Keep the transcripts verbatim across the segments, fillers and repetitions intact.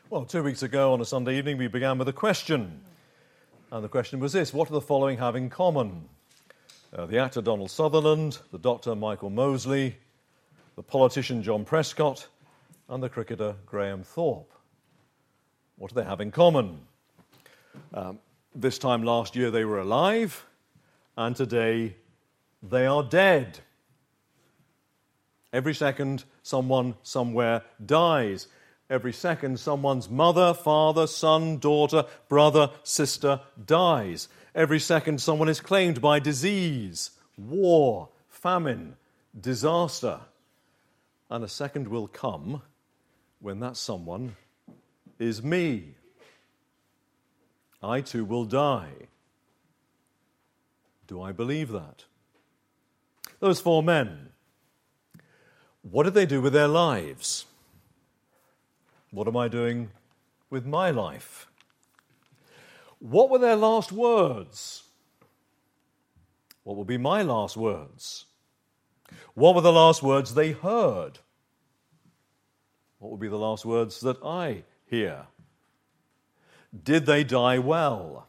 Well, two weeks ago on a Sunday evening, we began with a question. And the question was this: what do the following have in common? Uh, the actor Donald Sutherland, the doctor Michael Mosley, the politician John Prescott, and the cricketer Graham Thorpe. What do they have in common? Um, this time last year they were alive, and today they are dead. Every second someone somewhere dies. Every second someone's mother, father, son, daughter, brother, sister dies. Every second someone is claimed by disease, war, famine, disaster. And a second will come when that someone is me. I too will die. Do I believe that? Those four men, what did they do with their lives? What am I doing with my life? What were their last words? What will be my last words? What were the last words they heard? What will be the last words that I hear? Did they die well?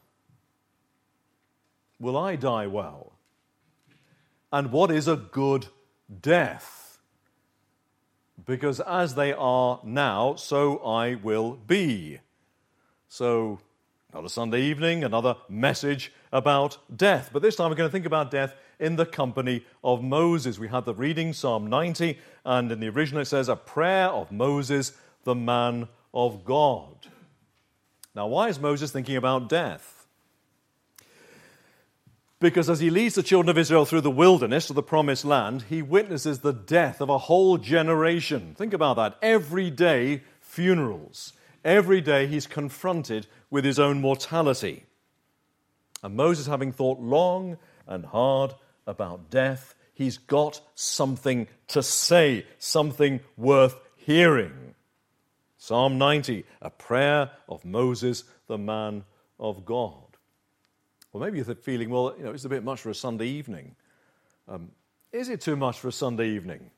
Will I die well? And what is a good death? Because as they are now, so I will be. So, another Sunday evening, another message about death. But this time we're going to think about death in the company of Moses. We had the reading, Psalm ninety, and in the original it says, a prayer of Moses, the man of God. Now, why is Moses thinking about death? Because as he leads the children of Israel through the wilderness to the promised land, he witnesses the death of a whole generation. Think about that. Every day, funerals. Every day he's confronted with his own mortality. And Moses, having thought long and hard about death, he's got something to say, something worth hearing. Psalm ninety, a prayer of Moses, the man of God. Well, maybe you're feeling, well, you know, it's a bit much for a Sunday evening. Um, is it too much for a Sunday evening?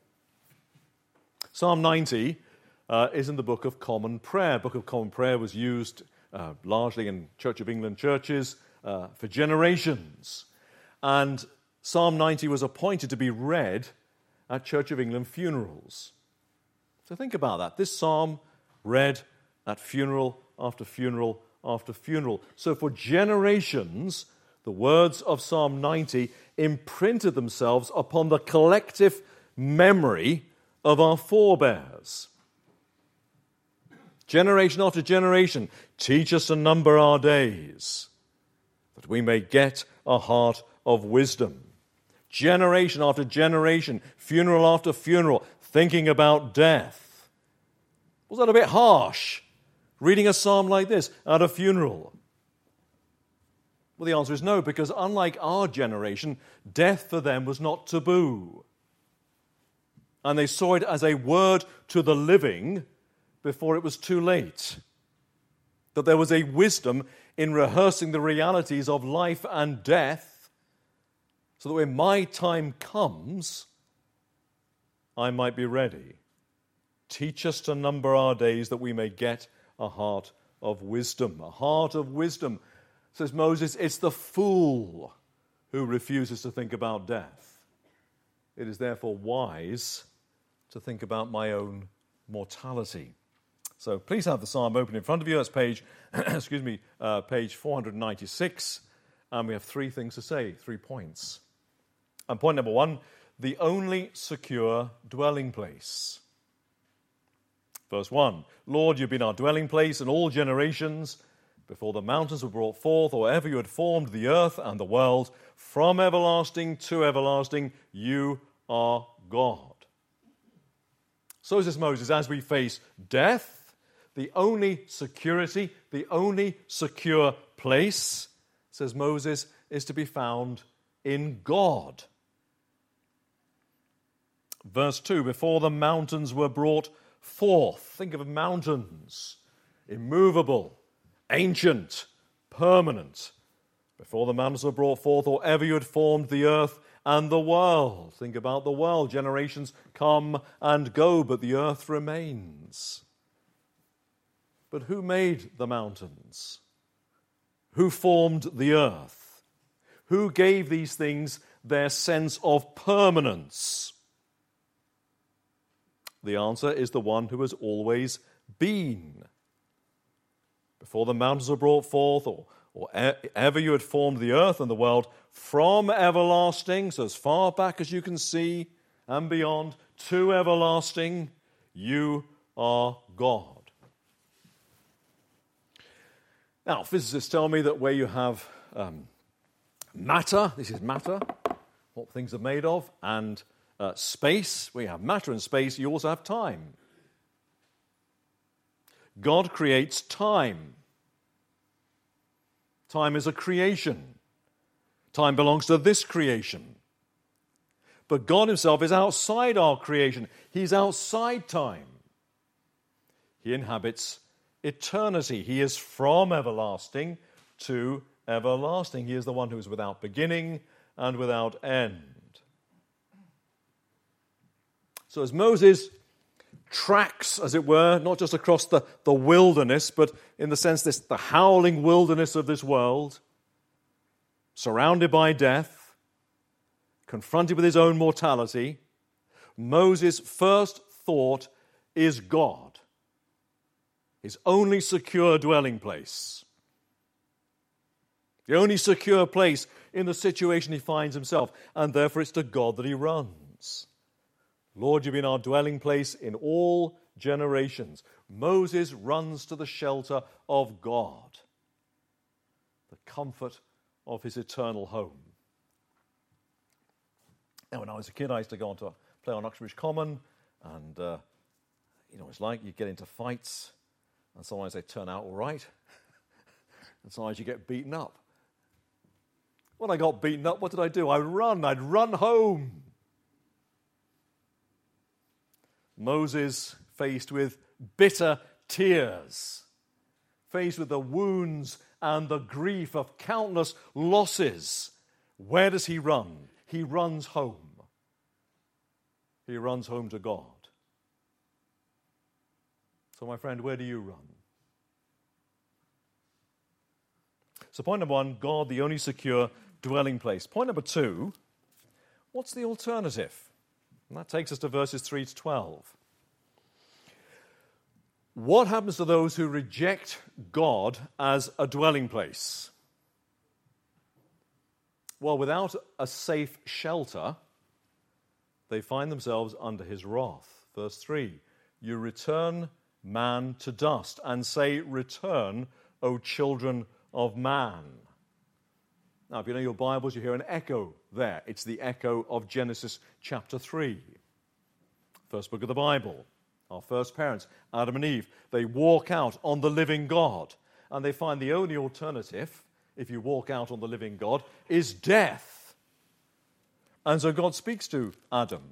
Psalm ninety uh, is in the Book of Common Prayer. Book of Common Prayer was used uh, largely in Church of England churches uh, for generations. And Psalm ninety was appointed to be read at Church of England funerals. So think about that. This psalm read at funeral after funeral after funeral. So for generations, the words of Psalm ninety imprinted themselves upon the collective memory of our forebears. Generation after generation, teach us to number our days, that we may get a heart of wisdom. Generation after generation, funeral after funeral, thinking about death. Was that a bit harsh? Reading a psalm like this at a funeral? Well, the answer is no, because unlike our generation, death for them was not taboo. And they saw it as a word to the living before it was too late. That there was a wisdom in rehearsing the realities of life and death, so that when my time comes, I might be ready. Teach us to number our days that we may get a heart of wisdom. A heart of wisdom, says Moses, it's the fool who refuses to think about death. It is therefore wise to think about my own mortality. So please have the psalm open in front of you. That's page, excuse me, uh, page four ninety-six. And we have three things to say, three points. And point number one, the only secure dwelling place. Verse one, Lord, you've been our dwelling place in all generations, before the mountains were brought forth, or ever you had formed the earth and the world. From everlasting to everlasting, you are God. So says Moses, as we face death, the only security, the only secure place, says Moses, is to be found in God. Verse two, before the mountains were brought forth. Think of mountains, immovable, ancient, permanent. Before the mountains were brought forth, or ever you had formed the earth and the world. Think about the world. Generations come and go, but the earth remains. But who made the mountains? Who formed the earth? Who gave these things their sense of permanence? The answer is the one who has always been. Before the mountains were brought forth, or, or ever you had formed the earth and the world, from everlasting, so as far back as you can see and beyond, to everlasting, you are God. Now, physicists tell me that where you have um, matter, this is matter, what things are made of, and uh, space, where you have matter and space, you also have time. God creates time. Time is a creation. Time belongs to this creation. But God himself is outside our creation. He's outside time. He inhabits eternity. He is from everlasting to everlasting. He is the one who is without beginning and without end. So as Moses tracks, as it were, not just across the, the wilderness, but in the sense this the howling wilderness of this world, surrounded by death, confronted with his own mortality, Moses' first thought is God, his only secure dwelling place, the only secure place in the situation he finds himself, and therefore it's to God that he runs. Lord, you've been our dwelling place in all generations. Moses runs to the shelter of God, the comfort of his eternal home. Now, when I was a kid, I used to go on to play on Uxbridge Common, and uh, you know, it's like you get into fights, and sometimes they turn out all right, and sometimes you get beaten up. When I got beaten up, what did I do? I run. I'd run home. Moses, faced with bitter tears, faced with the wounds and the grief of countless losses, where does he run? He runs home. He runs home to God. So, my friend, where do you run? So, point number one, God, the only secure dwelling place. Point number two, what's the alternative? And that takes us to verses three to twelve. What happens to those who reject God as a dwelling place? Well, without a safe shelter, they find themselves under his wrath. Verse three, you return man to dust and say, return, O children of man. Now, if you know your Bibles, you hear an echo there. It's the echo of Genesis chapter three. First book of the Bible. Our first parents, Adam and Eve, they walk out on the living God. And they find the only alternative, if you walk out on the living God, is death. And so God speaks to Adam.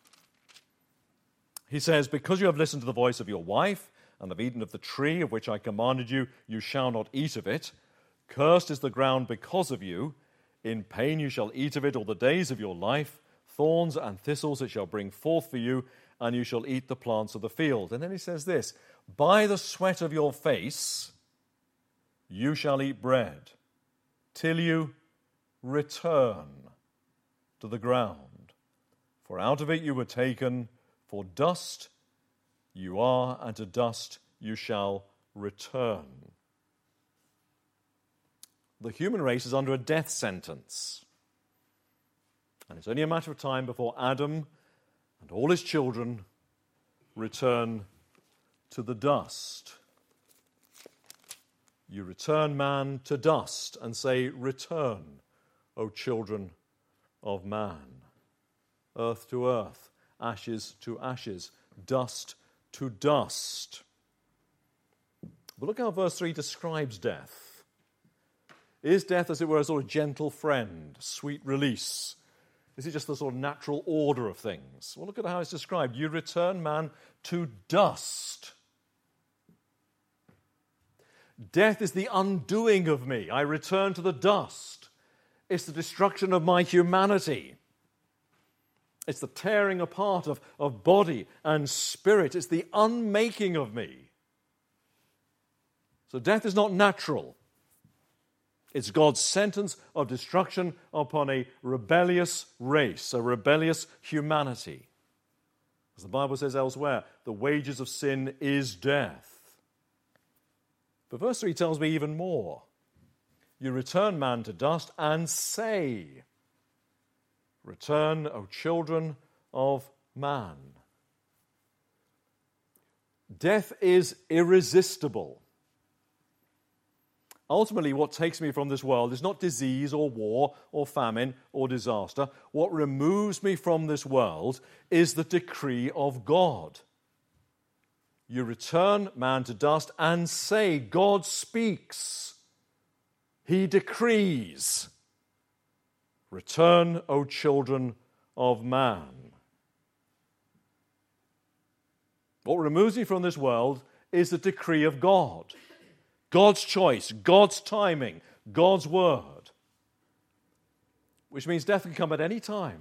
He says, because you have listened to the voice of your wife and have eaten of the tree of which I commanded you, you shall not eat of it. Cursed is the ground because of you. In pain you shall eat of it all the days of your life. Thorns and thistles it shall bring forth for you, and you shall eat the plants of the field. And then he says this, by the sweat of your face you shall eat bread, till you return to the ground. For out of it you were taken, for dust you are, and to dust you shall return. The human race is under a death sentence. And it's only a matter of time before Adam and all his children return to the dust. You return man to dust and say, return, O children of man. Earth to earth, ashes to ashes, dust to dust. But look how verse three describes death. Is death, as it were, a sort of gentle friend, sweet release? Is it just the sort of natural order of things? Well, look at how it's described. You return man to dust. Death is the undoing of me. I return to the dust. It's the destruction of my humanity. It's the tearing apart of, of body and spirit. It's the unmaking of me. So death is not natural. It's God's sentence of destruction upon a rebellious race, a rebellious humanity. As the Bible says elsewhere, the wages of sin is death. But verse three tells me even more. You return man to dust and say, return, O children of man. Death is irresistible. Ultimately, what takes me from this world is not disease or war or famine or disaster. What removes me from this world is the decree of God. You return man to dust and say, God speaks. He decrees. Return, O children of man. What removes me from this world is the decree of God. God's choice, God's timing, God's word. Which means death can come at any time.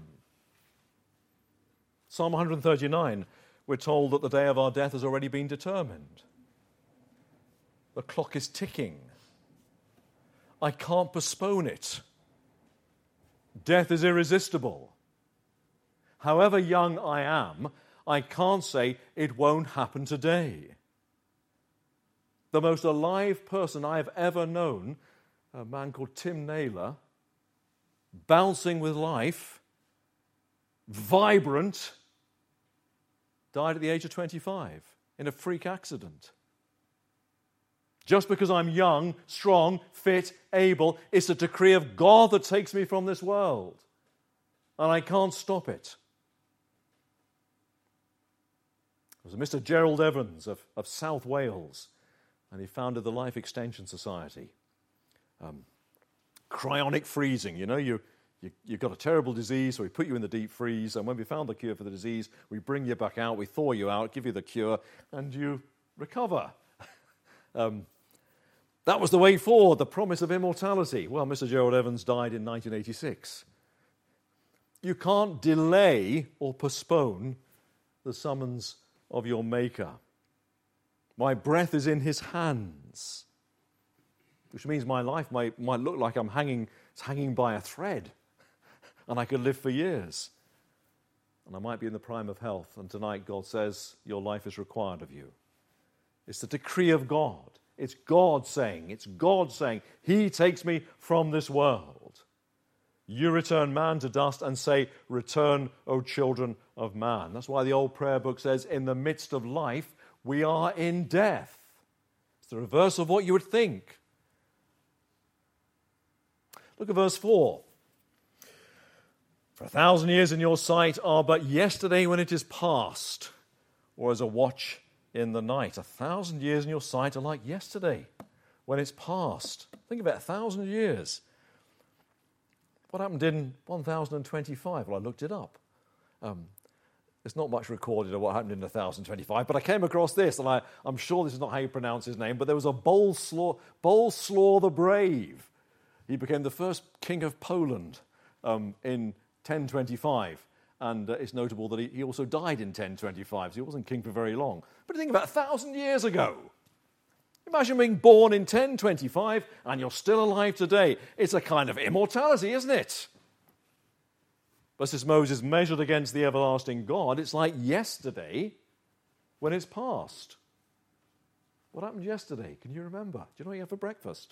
Psalm one thirty-nine, we're told that the day of our death has already been determined. The clock is ticking. I can't postpone it. Death is irresistible. However young I am, I can't say it won't happen today. The most alive person I have ever known, a man called Tim Naylor, bouncing with life, vibrant, died at the age of twenty-five in a freak accident. Just because I'm young, strong, fit, able, it's a decree of God that takes me from this world. And I can't stop it. There was a Mister Gerald Evans of, of South Wales, and he founded the Life Extension Society. Um, cryonic freezing, you know, you, you, you've got a terrible disease, so we put you in the deep freeze, and when we found the cure for the disease, we bring you back out, we thaw you out, give you the cure, and you recover. um, that was the way forward, the promise of immortality. Well, Mister Gerald Evans died in nineteen eighty-six. You can't delay or postpone the summons of your Maker. My breath is in his hands, which means my life might, might look like I'm hanging, it's hanging by a thread, and I could live for years. And I might be in the prime of health, and tonight God says, your life is required of you. It's the decree of God. It's God saying, it's God saying, He takes me from this world. You return man to dust and say, return, O children of man. That's why the old prayer book says, in the midst of life, we are in death. It's the reverse of what you would think. Look at verse four. For a thousand years in your sight are but yesterday when it is past, or as a watch in the night. A thousand years in your sight are like yesterday when it's past. Think about it, a thousand years. What happened in one thousand twenty-five? Well, I looked it up. Um, There's not much recorded of what happened in one thousand twenty-five, but I came across this, and I, I'm sure this is not how you pronounce his name, but there was a Boleslaw, Boleslaw the Brave. He became the first king of Poland um, in ten twenty-five, and uh, it's notable that he, he also died in ten twenty-five, so he wasn't king for very long. But think about a thousand years ago. Imagine being born in ten twenty-five, and you're still alive today. It's a kind of immortality, isn't it? But as Moses measured against the everlasting God, it's like yesterday when it's past. What happened yesterday? Can you remember? Do you know what you had for breakfast?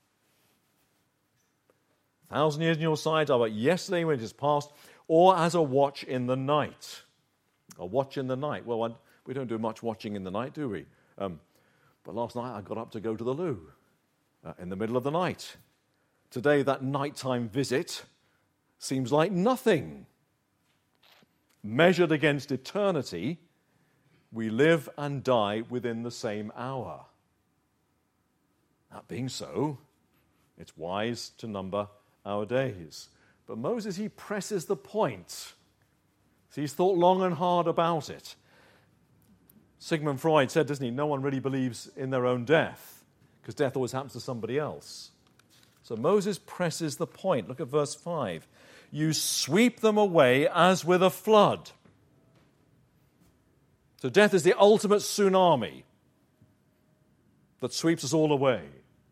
A thousand years in your sight are but yesterday when it is past, or as a watch in the night. A watch in the night. Well, I, we don't do much watching in the night, do we? Um, but last night I got up to go to the loo uh, in the middle of the night. Today that nighttime visit seems like nothing. Measured against eternity, we live and die within the same hour. That being so, it's wise to number our days. But Moses, he presses the point. He's thought long and hard about it. Sigmund Freud said, doesn't he, no one really believes in their own death, because death always happens to somebody else. So Moses presses the point. Look at verse five. You sweep them away as with a flood. So death is the ultimate tsunami. that sweeps us all away.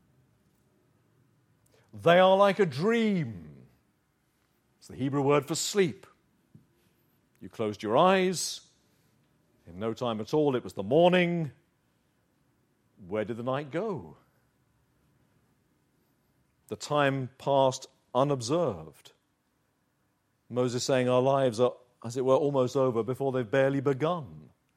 They are like a dream. It's the Hebrew word for sleep. You closed your eyes. In no time at all, it was the morning. Where did the night go? The time passed unobserved. Moses saying our lives are, as it were, almost over before they've barely begun.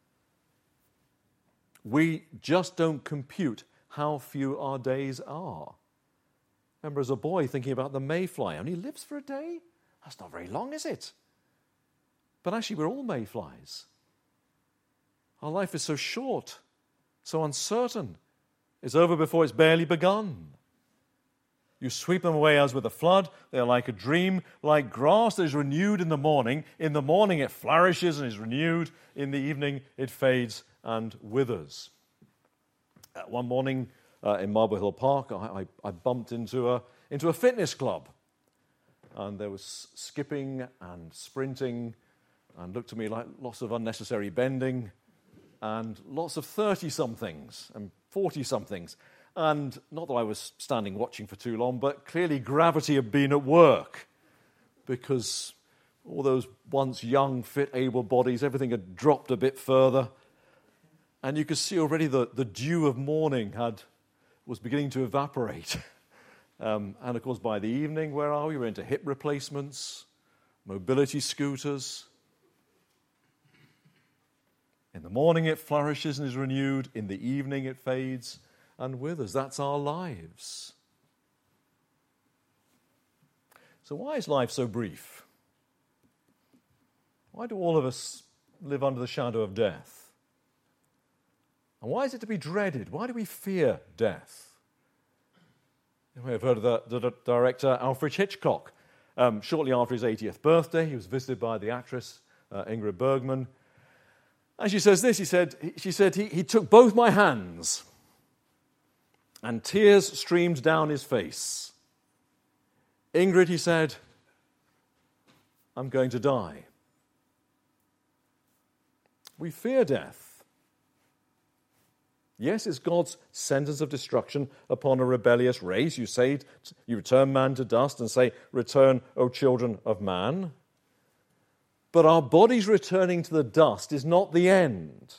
We just don't compute how few our days are. Remember as a boy thinking about the mayfly, only lives for a day? That's not very long, is it? But actually we're all mayflies. Our life is so short, so uncertain. It's over before it's barely begun. You sweep them away as with a flood. They are like a dream, like grass that is renewed in the morning. In the morning it flourishes and is renewed. In the evening it fades and withers. Uh, one morning uh, in Marble Hill Park, I, I, I bumped into a, into a fitness club. And there was skipping and sprinting and looked to me like lots of unnecessary bending and lots of thirty-somethings and forty-somethings. And not that I was standing watching for too long, but clearly gravity had been at work because all those once young, fit, able bodies, everything had dropped a bit further. And you could see already the, the dew of morning had was beginning to evaporate. Um, and of course, by the evening, where are we? We're into hip replacements, mobility scooters. In the morning it flourishes and is renewed. In the evening it fades and withers. That's our lives. So why is life so brief? Why do all of us live under the shadow of death? And why is it to be dreaded? Why do we fear death? You may have heard of the, the director Alfred Hitchcock. Um, shortly after his eightieth birthday, he was visited by the actress uh, Ingrid Bergman. And she says this, he said, she said, he, he took both my hands and tears streamed down his face. Ingrid, he said, I'm going to die. We fear death. Yes, it's God's sentence of destruction upon a rebellious race. You say, you return man to dust and say, return, O children of man. But our bodies returning to the dust is not the end.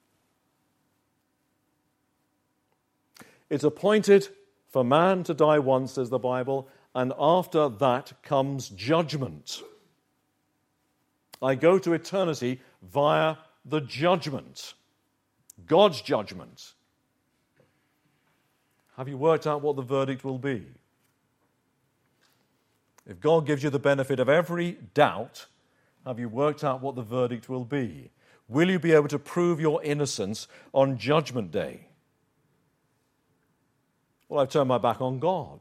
It's appointed for man to die once, says the Bible, and after that comes judgment. I go to eternity via the judgment, God's judgment. Have you worked out what the verdict will be? If God gives you the benefit of every doubt, have you worked out what the verdict will be? Will you be able to prove your innocence on Judgment Day? Well, I've turned my back on God.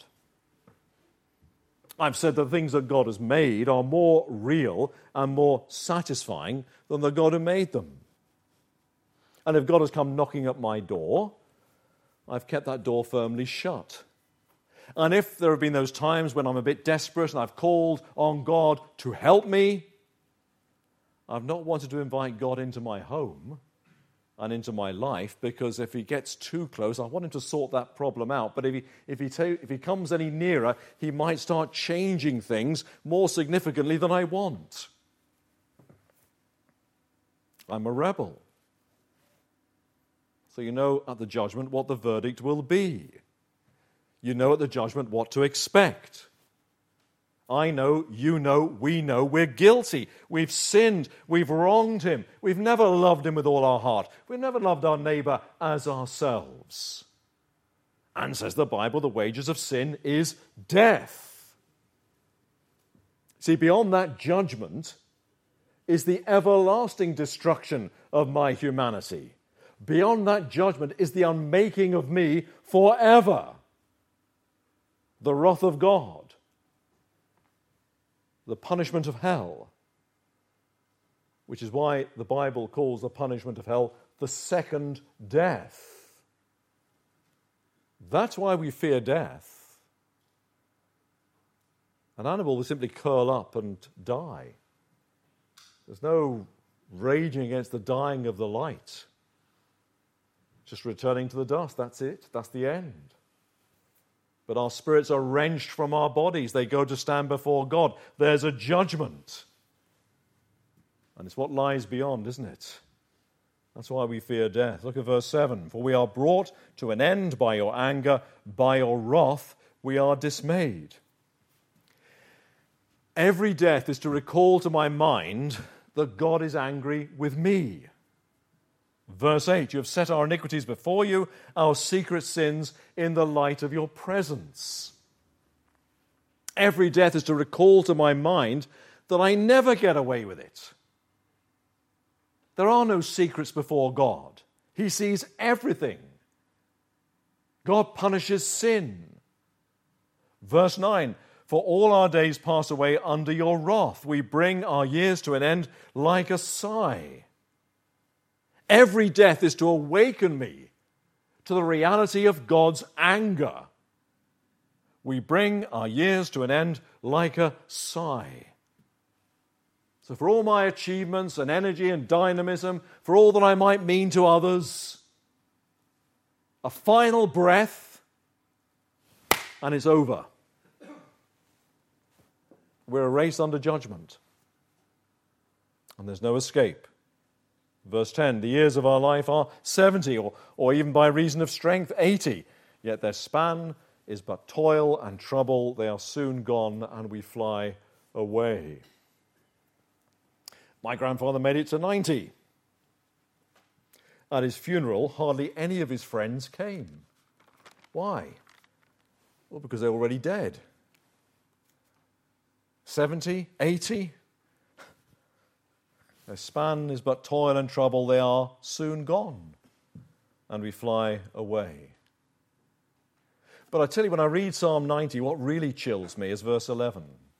I've said the things that God has made are more real and more satisfying than the God who made them. And if God has come knocking at my door, I've kept that door firmly shut. And if there have been those times when I'm a bit desperate and I've called on God to help me, I've not wanted to invite God into my home and into my life, because if he gets too close, I want him to sort that problem out. But if he, if he, ta- if he comes any nearer, he might start changing things more significantly than I want. I'm a rebel. So you know at the judgment what the verdict will be. You know at the judgment what to expect. I know, you know, we know we're guilty. We've sinned. We've wronged him. We've never loved him with all our heart. We've never loved our neighbor as ourselves. And says the Bible, the wages of sin is death. See, beyond that judgment is the everlasting destruction of my humanity. Beyond that judgment is the unmaking of me forever. The wrath of God. The punishment of hell, which is why the Bible calls the punishment of hell the second death. That's why we fear death. An animal will simply curl up and die. There's no raging against the dying of the light. Just returning to the dust, that's it, that's the end. But our spirits are wrenched from our bodies. They go to stand before God. There's a judgment. And it's what lies beyond, isn't it? That's why we fear death. Look at verse seven. For we are brought to an end by your anger, by your wrath we are dismayed. Every death is to recall to my mind that God is angry with me. Verse eight, you have set our iniquities before you, our secret sins in the light of your presence. Every death is to recall to my mind that I never get away with it. There are no secrets before God. He sees everything. God punishes sin. Verse nine, for all our days pass away under your wrath. We bring our years to an end like a sigh. Every death is to awaken me to the reality of God's anger. We bring our years to an end like a sigh. So for all my achievements and energy and dynamism, for all that I might mean to others, a final breath and it's over. We're erased under judgment. And there's no escape. Verse ten, the years of our life are seventy, or, or even by reason of strength, eighty. Yet their span is but toil and trouble. They are soon gone, and we fly away. My grandfather made it to ninety. At his funeral, hardly any of his friends came. Why? Well, because they were already dead. seventy, eighty. Their span is but toil and trouble. They are soon gone, and we fly away. But I tell you, when I read Psalm ninety, what really chills me is verse eleven.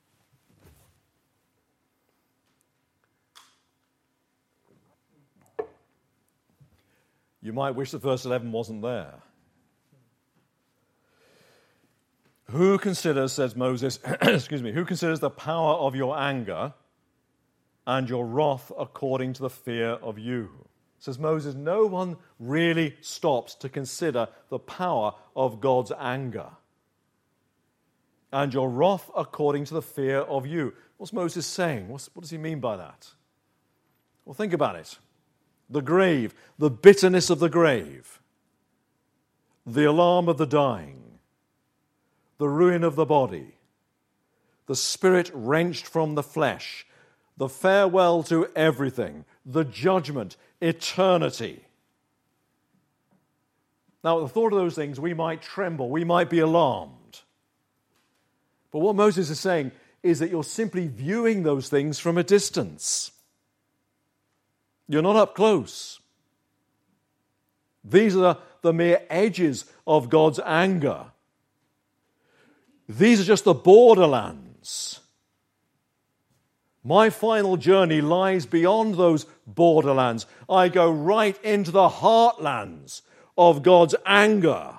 You might wish that verse eleven wasn't there. Who considers, says Moses, excuse me, who considers the power of your anger and your wrath according to the fear of you? Says Moses, no one really stops to consider the power of God's anger. And your wrath according to the fear of you. What's Moses saying? What's, what does he mean by that? Well, think about it. The grave, the bitterness of the grave, the alarm of the dying, the ruin of the body, the spirit wrenched from the flesh, the farewell to everything, the judgment, eternity. Now, at the thought of those things, we might tremble, we might be alarmed. But what Moses is saying is that you're simply viewing those things from a distance. You're not up close. These are the mere edges of God's anger. These are just the borderlands. My final journey lies beyond those borderlands. I go right into the heartlands of God's anger.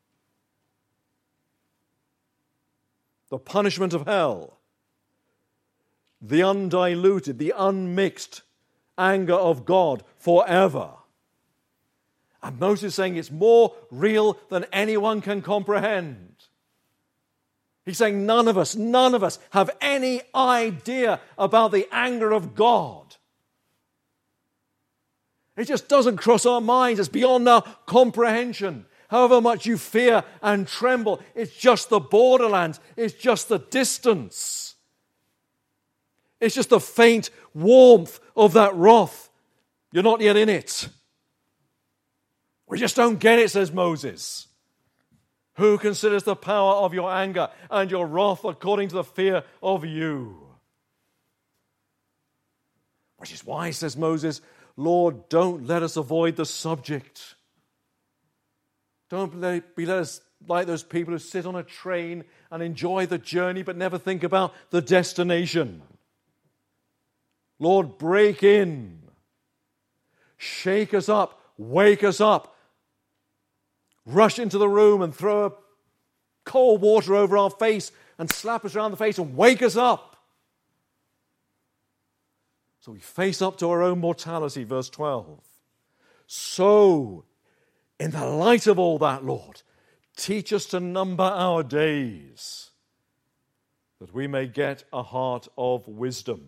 The punishment of hell. The undiluted, the unmixed anger of God forever. And Moses is saying it's more real than anyone can comprehend. He's saying none of us, none of us have any idea about the anger of God. It just doesn't cross our minds. It's beyond our comprehension. However much you fear and tremble, it's just the borderlands. It's just the distance. It's just the faint warmth of that wrath. You're not yet in it. We just don't get it, says Moses. Who considers the power of your anger and your wrath according to the fear of you? Which is why, says Moses, Lord, don't let us avoid the subject. Don't let, be let us like those people who sit on a train and enjoy the journey but never think about the destination. Lord, break in. Shake us up. Wake us up. Rush into the room and throw cold water over our face and slap us around the face and wake us up. So we face up to our own mortality, verse twelve. So In the light of all that, Lord, teach us to number our days, that we may get a heart of wisdom.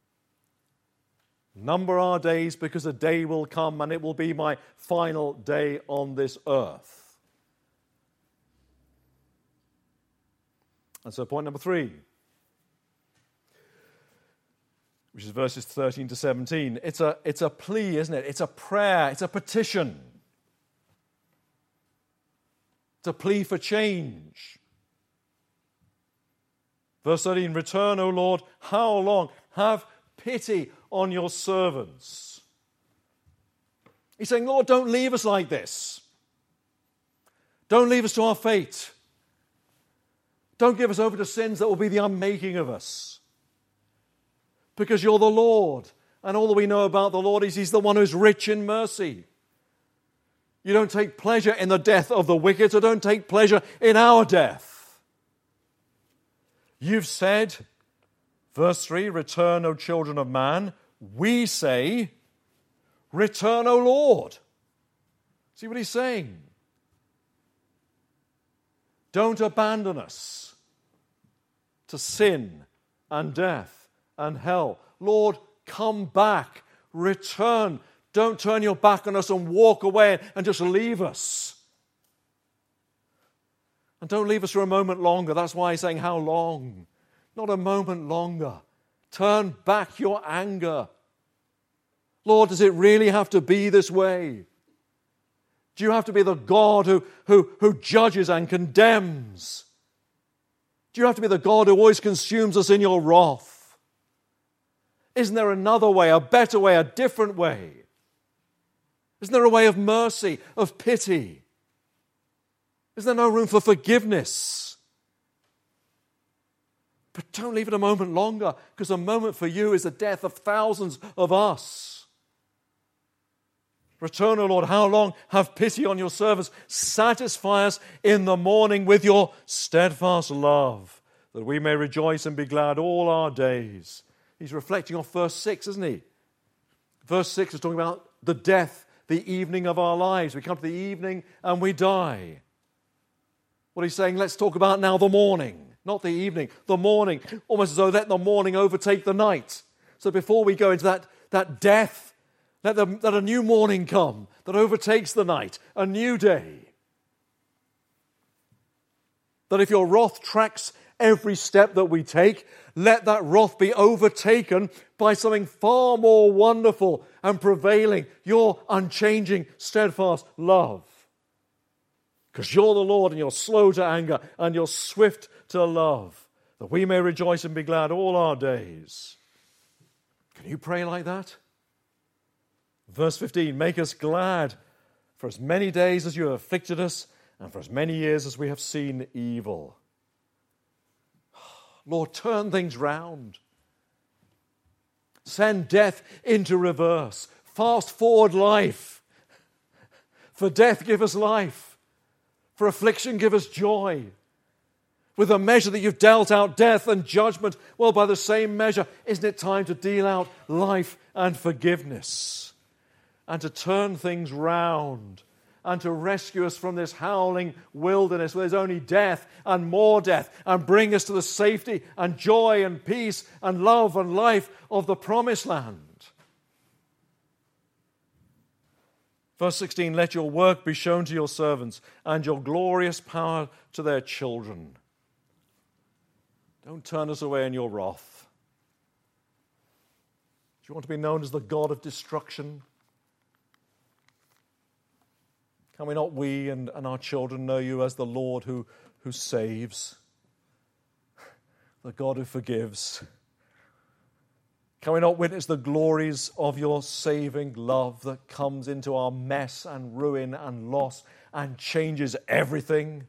Number our days, because a day will come and it will be my final day on this earth. And so point number three, which is verses thirteen to seventeen. It's a, it's a plea, isn't it? It's a prayer. It's a petition. It's a plea for change. Verse thirteen, return, O Lord, how long? Have pity on your servants. He's saying, Lord, don't leave us like this. Don't leave us to our fate. Don't give us over to sins that will be the unmaking of us. Because you're the Lord, and all that we know about the Lord is He's the one who's rich in mercy. You don't take pleasure in the death of the wicked, so don't take pleasure in our death. You've said, verse three, return, O children of man. We say, return, O Lord. See what he's saying? Don't abandon us to sin and death and hell. Lord, come back, return. Don't turn your back on us and walk away and just leave us. And don't leave us for a moment longer. That's why he's saying, how long? Not a moment longer. Turn back your anger. Lord, does it really have to be this way? Do you have to be the God who, who, who judges and condemns? Do you have to be the God who always consumes us in your wrath? Isn't there another way, a better way, a different way? Isn't there a way of mercy, of pity? Is there no room for forgiveness? But don't leave it a moment longer, because a moment for you is the death of thousands of us. Return, O Lord, how long? Have pity on your servants. Satisfy us in the morning with your steadfast love, that we may rejoice and be glad all our days. He's reflecting on verse six, isn't he? Verse six is talking about the death, the evening of our lives. We come to the evening and we die. What he's saying, let's talk about now the morning. Not the evening, the morning. Almost as though let the morning overtake the night. So before we go into that, that death, let, the, let a new morning come that overtakes the night, a new day. That if your wrath tracks every step that we take, let that wrath be overtaken by something far more wonderful and prevailing, your unchanging, steadfast love. Because you're the Lord, and you're slow to anger, and you're swift to love, that we may rejoice and be glad all our days. Can you pray like that? Verse fifteen, make us glad for as many days as you have afflicted us, and for as many years as we have seen evil. Lord, turn things round. Send death into reverse. Fast forward life. For death, give us life. For affliction, give us joy. With the measure that you've dealt out death and judgment, well, by the same measure, isn't it time to deal out life and forgiveness? And to turn things round, and to rescue us from this howling wilderness where there's only death and more death, and bring us to the safety and joy and peace and love and life of the promised land. Verse sixteen, let your work be shown to your servants, and your glorious power to their children. Don't turn us away in your wrath. Do you want to be known as the God of destruction? Can we not, we and, and our children, know you as the Lord who, who saves, the God who forgives? Can we not witness the glories of your saving love that comes into our mess and ruin and loss and changes everything?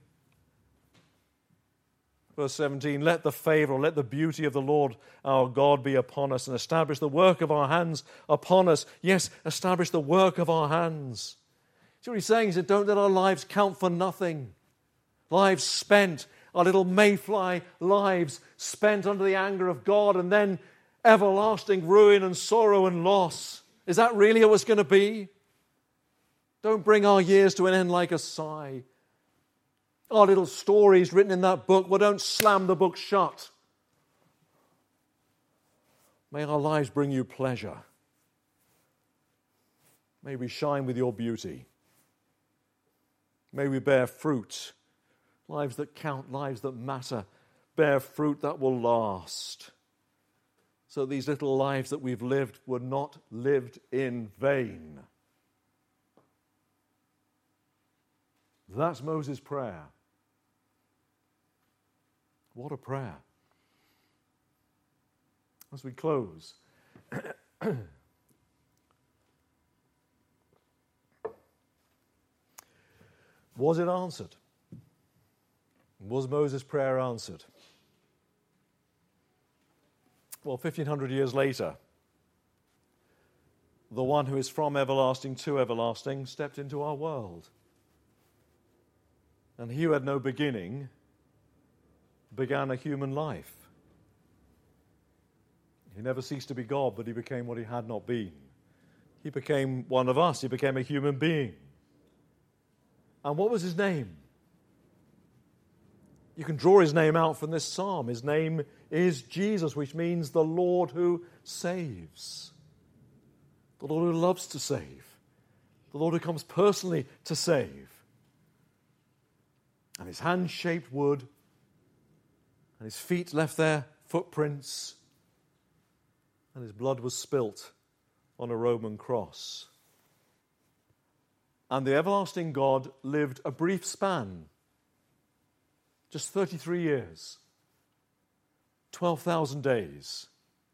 Verse seventeen, let the favor, let the beauty of the Lord our God be upon us, and establish the work of our hands upon us. Yes, establish the work of our hands. See what he's saying? He said, don't let our lives count for nothing. Lives spent, our little mayfly lives spent under the anger of God, and then everlasting ruin and sorrow and loss. Is that really what it's going to be? Don't bring our years to an end like a sigh. Our little stories written in that book, well, don't slam the book shut. May our lives bring you pleasure. May we shine with your beauty. May we bear fruit, lives that count, lives that matter, bear fruit that will last. So these little lives that we've lived were not lived in vain. That's Moses' prayer. What a prayer. As we close, was it answered? Was Moses' prayer answered? Well, fifteen hundred years later, the one who is from everlasting to everlasting stepped into our world. And he who had no beginning began a human life. He never ceased to be God, but he became what he had not been. He became one of us. He became a human being. And what was his name? You can draw his name out from this psalm. His name is Jesus, which means the Lord who saves. The Lord who loves to save. The Lord who comes personally to save. And his hand shaped wood, and his feet left their footprints, and his blood was spilt on a Roman cross. And the everlasting God lived a brief span, just thirty-three years, twelve thousand days.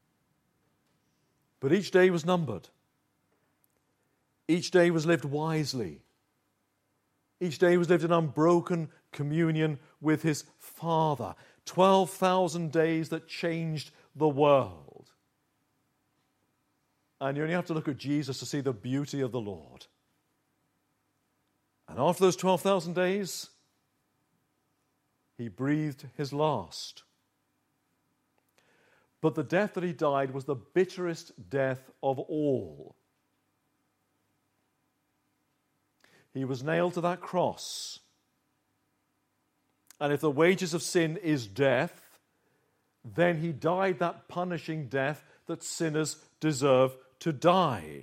But each day was numbered. Each day was lived wisely. Each day was lived in unbroken communion with his Father. twelve thousand days that changed the world. And you only have to look at Jesus to see the beauty of the Lord. And after those twelve thousand days, he breathed his last. But the death that he died was the bitterest death of all. He was nailed to that cross. And if the wages of sin is death, then he died that punishing death that sinners deserve to die.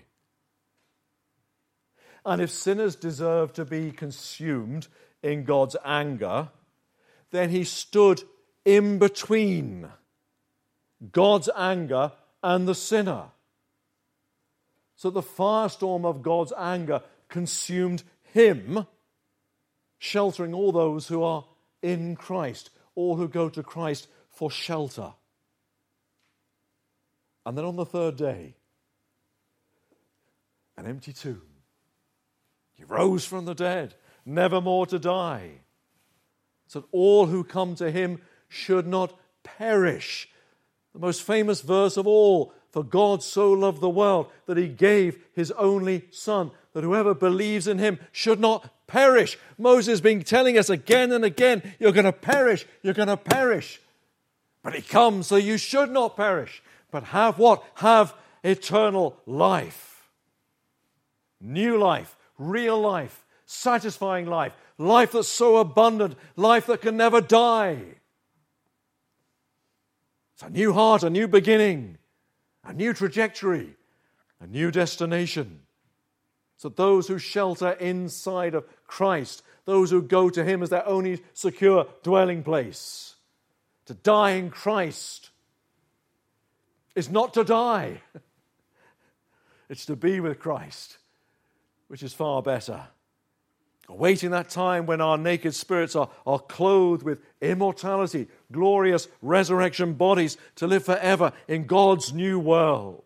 And if sinners deserve to be consumed in God's anger, then he stood in between God's anger and the sinner. So the firestorm of God's anger consumed him, sheltering all those who are in Christ, all who go to Christ for shelter. And then on the third day, an empty tomb. He rose from the dead, never more to die, so that all who come to him should not perish. The most famous verse of all, for God so loved the world that he gave his only Son, that whoever believes in him should not perish. Moses has been telling us again and again, you're going to perish, you're going to perish. But he comes so you should not perish, but have what? Have eternal life. New life, real life, satisfying life, life that's so abundant, life that can never die. It's a new heart, a new beginning, a new trajectory, a new destination. So those who shelter inside of Christ, those who go to him as their only secure dwelling place, to die in Christ is not to die. It's to be with Christ, which is far better. Awaiting that time when our naked spirits are, are clothed with immortality, glorious resurrection bodies to live forever in God's new world.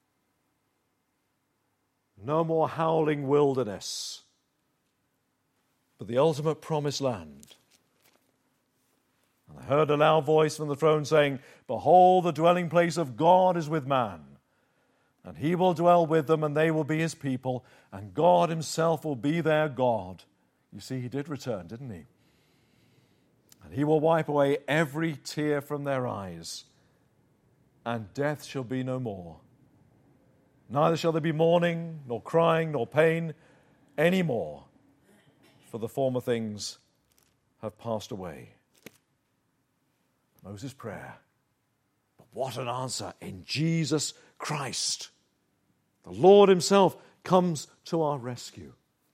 No more howling wilderness, but the ultimate promised land. And I heard a loud voice from the throne saying, "Behold, the dwelling place of God is with man, and he will dwell with them, and they will be his people, and God himself will be their God." You see, he did return, didn't he? "And he will wipe away every tear from their eyes, and death shall be no more. Neither shall there be mourning, nor crying, nor pain, anymore, for the former things have passed away. Moses' prayer. But what an answer in Jesus Christ. The Lord himself comes to our rescue.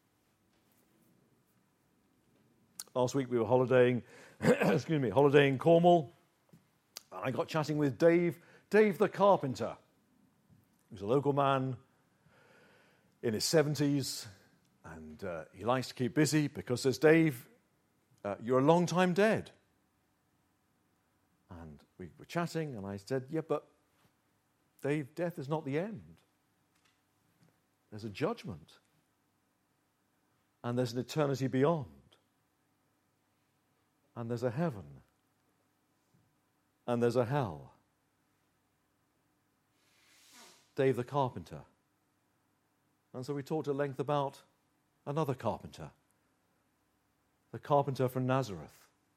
Last week we were holidaying, excuse me, holidaying in Cornwall. And I got chatting with Dave, Dave the carpenter. He was a local man in his seventies, and uh, he likes to keep busy because, says Dave, uh, you're a long time dead. And we were chatting, and I said, yeah, but Dave, death is not the end. There's a judgment. And there's an eternity beyond. And there's a heaven. And there's a hell. Dave the carpenter. And so we talked at length about another carpenter. The carpenter from Nazareth.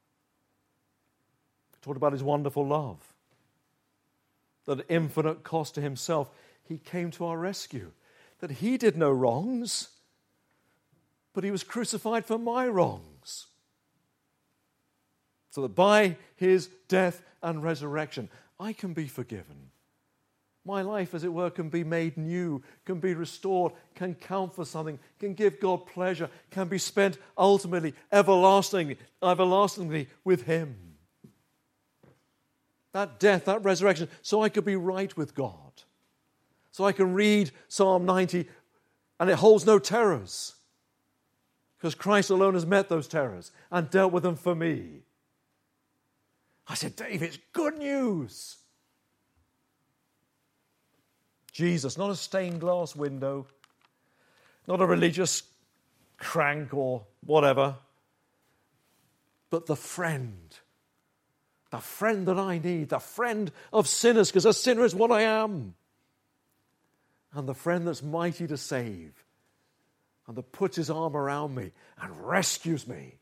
We talked about his wonderful love. That at infinite cost to himself, he came to our rescue. That he did no wrongs, but he was crucified for my wrongs. So that by his death and resurrection, I can be forgiven. My life, as it were, can be made new, can be restored, can count for something, can give God pleasure, can be spent ultimately, everlastingly, everlastingly with him. That death, that resurrection, so I could be right with God. So I can read Psalm ninety, and it holds no terrors. Because Christ alone has met those terrors and dealt with them for me. I said, Dave, it's good news. Jesus, not a stained glass window, not a religious crank or whatever, but the friend. The friend that I need, the friend of sinners, because a sinner is what I am. And the friend that's mighty to save, and that puts his arm around me and rescues me.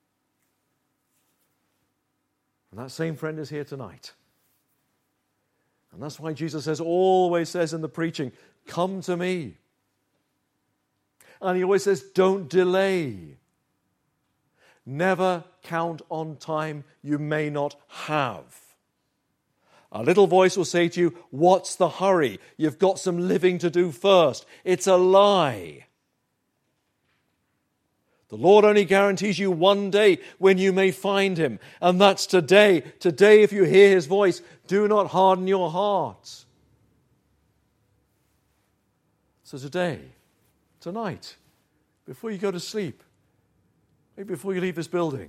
And that same friend is here tonight. And that's why Jesus says, always says in the preaching, come to me. And he always says, don't delay. Never count on time you may not have. A little voice will say to you, what's the hurry? You've got some living to do first. It's a lie. The Lord only guarantees you one day when you may find him, and that's today. Today, if you hear his voice, do not harden your heart. So today, tonight, before you go to sleep, maybe before you leave this building,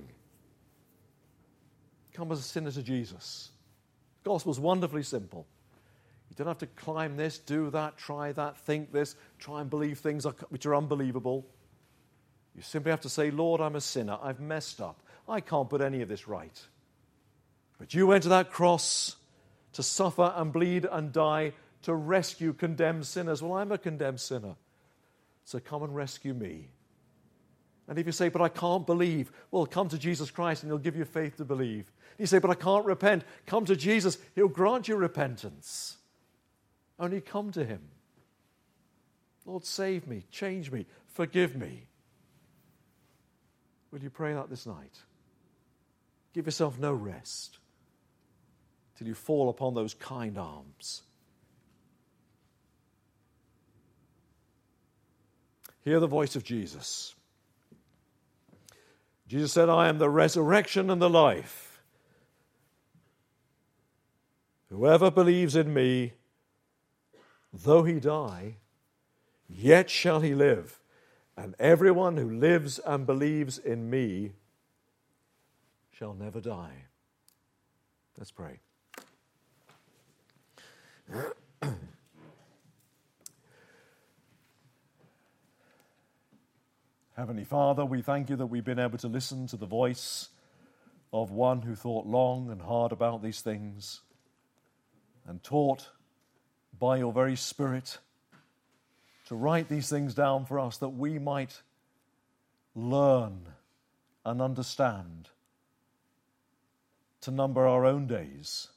come as a sinner to Jesus. The gospel's wonderfully simple. You don't have to climb this, do that, try that, think this, try and believe things which are unbelievable. You simply have to say, Lord, I'm a sinner. I've messed up. I can't put any of this right. But you went to that cross to suffer and bleed and die to rescue condemned sinners. Well, I'm a condemned sinner. So come and rescue me. And if you say, but I can't believe, well, come to Jesus Christ and he'll give you faith to believe. You say, but I can't repent. Come to Jesus. He'll grant you repentance. Only come to him. Lord, save me, change me, forgive me. Will you pray that this night? Give yourself no rest till you fall upon those kind arms. Hear the voice of Jesus. Jesus said, I am the resurrection and the life. Whoever believes in me, though he die, yet shall he live. And everyone who lives and believes in me shall never die. Let's pray. Heavenly Father, we thank you that we've been able to listen to the voice of one who thought long and hard about these things and taught by your very Spirit to write these things down for us that we might learn and understand, to number our own days.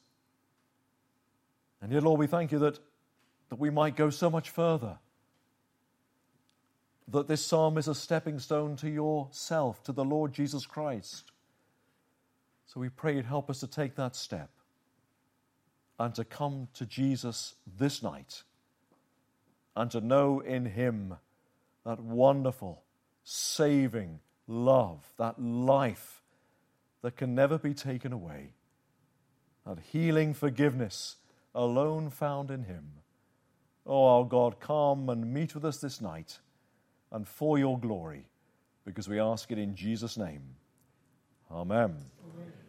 And yet, Lord, we thank you that, that we might go so much further. that this psalm is a stepping stone to yourself, to the Lord Jesus Christ. So we pray you'd help us to take that step and to come to Jesus this night and to know in him that wonderful, saving love, that life that can never be taken away, that healing forgiveness alone found in him. Oh, our God, come and meet with us this night and for your glory, because we ask it in Jesus' name. Amen. Amen.